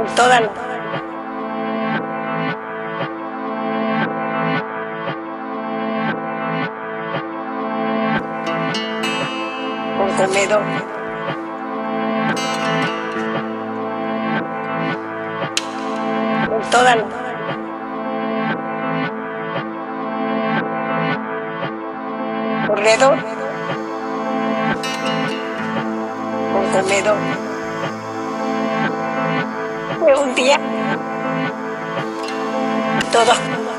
toda la... con comedor. En toda la... corredor. Con comedor. Fue un día todos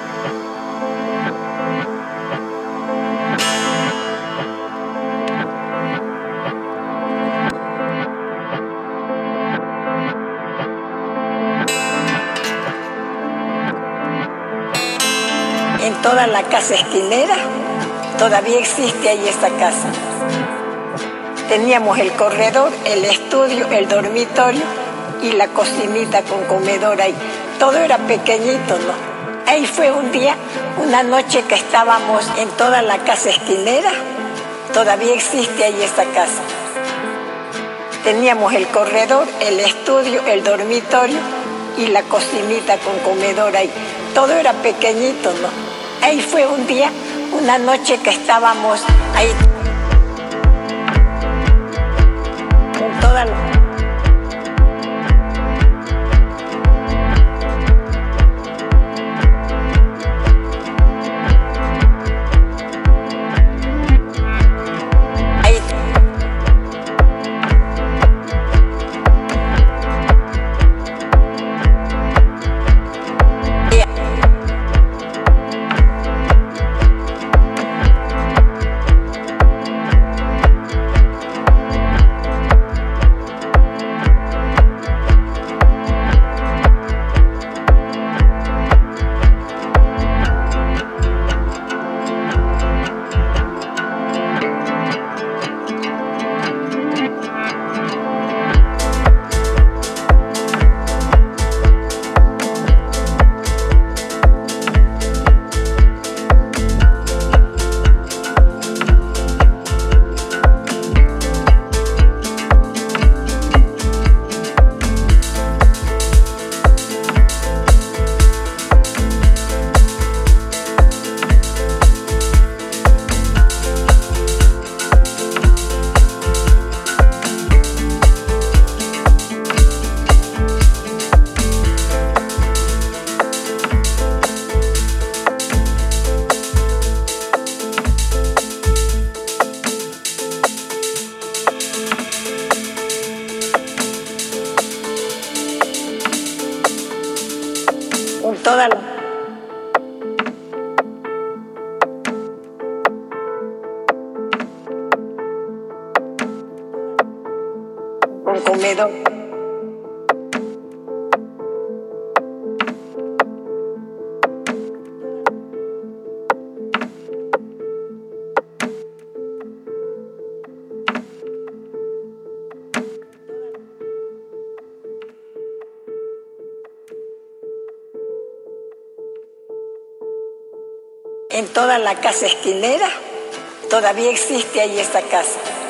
en toda la casa esquinera. Todavía existe ahí esta casa. Teníamos el corredor, el estudio, el dormitorio y la cocinita con comedor ahí. Todo era pequeñito, ¿no? Ahí fue un día, una noche que estábamos en toda la casa esquinera. Todavía existe ahí esta casa. Teníamos el corredor, el estudio, el dormitorio y la cocinita con comedor ahí. Todo era pequeñito, ¿no? Ahí fue un día, una noche que estábamos ahí. En toda la... ahí. En toda la... con comedor. En toda la casa esquinera. Todavía existe ahí esta casa.